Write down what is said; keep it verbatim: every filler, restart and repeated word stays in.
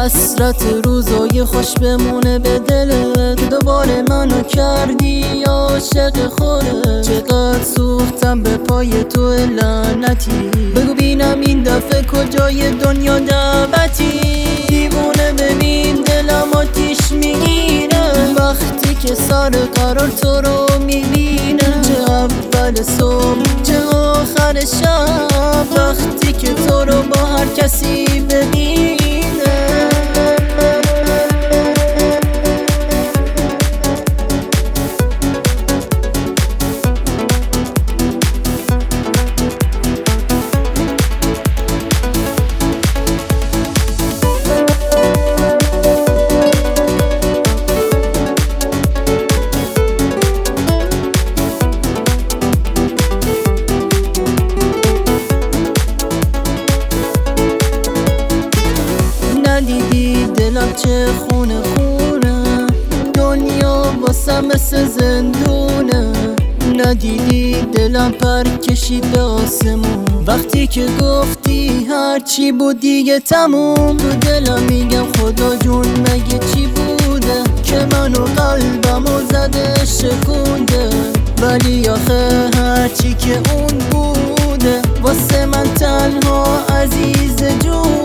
حسرت روزای خوش بمونه به دلت، دوباره منو کردی عاشق خودت. چقدر سوختم به پای تو لعنتی، بگو بینم این دفعه کجای دنیا دعوتی. دیوونه ببین دلم آتیش میگیره وقتی که سر قرار تو رو میبینه. چه اول صبح چه آخر شب وقتی که تو رو با هر کسی ببینه. ندیدی دلم چه خونه خونه، دنیا واسه مثل زندونه. ندیدی دلم پر کشید به آسمون وقتی که گفتی هرچی بود دیگه تموم. تو دلم میگم خدا جون مگه چی بوده که منو قلبمو زده شکونده، ولی آخه هرچی که اون بوده واسه من تنها عزیز جون.